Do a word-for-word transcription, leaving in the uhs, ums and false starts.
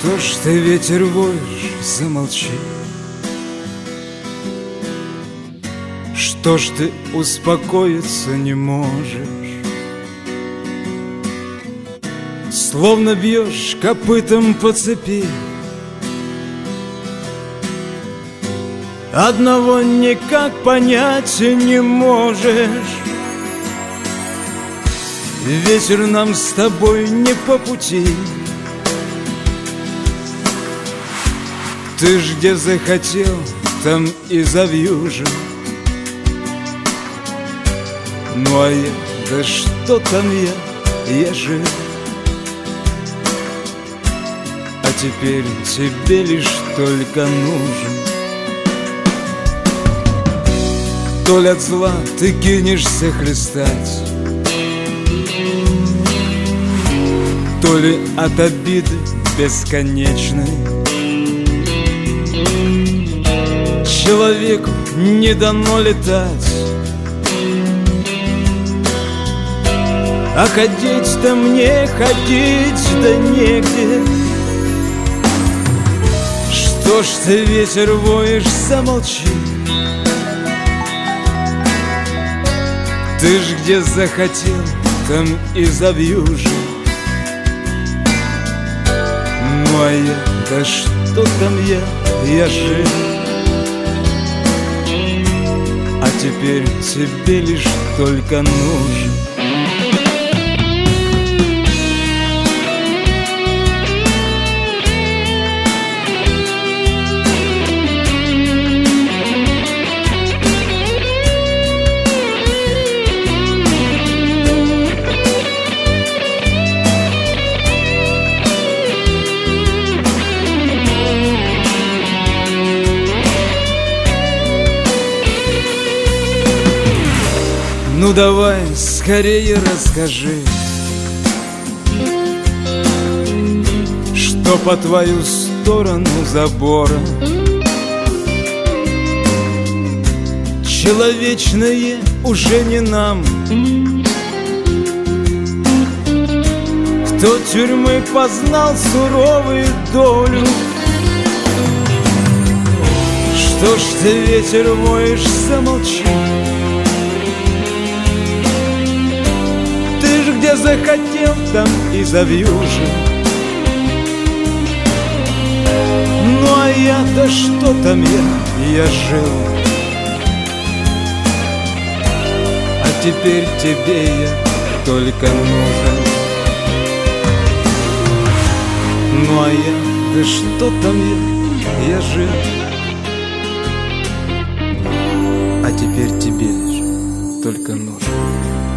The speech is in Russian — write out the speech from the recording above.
Что ж ты, ветер, воешь, замолчи. Что ж ты успокоиться не можешь? Словно бьешь копытом по цепи. Одного никак понять не можешь. Ветер, нам с тобой не по пути. Ты ж где захотел, там и завьюжил. Ну а я, да что там я, я жив. А теперь тебе лишь только нужен. То ли от зла ты кинешься хлестать, то ли от обиды бесконечной. Человеку не дано летать, а ходить-то мне ходить да негде. Что ж ты, ветер, воешь, замолчи. Ты ж где захотел, там и завьюжил. Ну а я, да что там я, я жив. А теперь тебе лишь только нужен. Ну давай скорее расскажи, что по твою сторону забора. Человечное уже не нам, кто тюрьмы познал суровую долю. Что ж ты, ветер, воешь, замолчи. Где захотел, там и завьюжил. Ну а я-то что там я, я жил. А теперь тебе я только нужен. Ну а я, да что там я, я жил. А теперь тебе лишь только нужен.